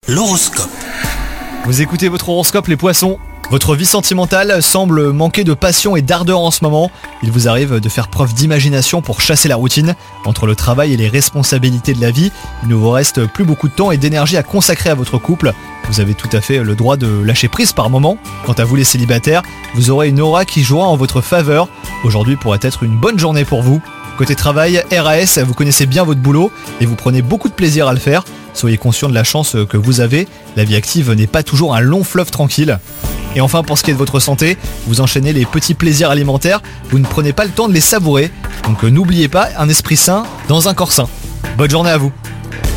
L'horoscope. Vous écoutez votre horoscope les poissons. Votre vie sentimentale semble manquer de passion et d'ardeur en ce moment. Il vous arrive de faire preuve d'imagination pour chasser la routine. Entre le travail et les responsabilités de la vie, il ne vous reste plus beaucoup de temps et d'énergie à consacrer à votre couple. Vous avez tout à fait le droit de lâcher prise par moment. Quant à vous les célibataires, vous aurez une aura qui jouera en votre faveur. Aujourd'hui pourrait être une bonne journée pour vous. Côté travail, RAS, vous connaissez bien votre boulot et vous prenez beaucoup de plaisir à le faire. Soyez conscient de la chance que vous avez. La vie active n'est pas toujours un long fleuve tranquille. Et enfin, pour ce qui est de votre santé, vous enchaînez les petits plaisirs alimentaires, vous ne prenez pas le temps de les savourer. Donc n'oubliez pas, un esprit sain dans un corps sain. Bonne journée à vous.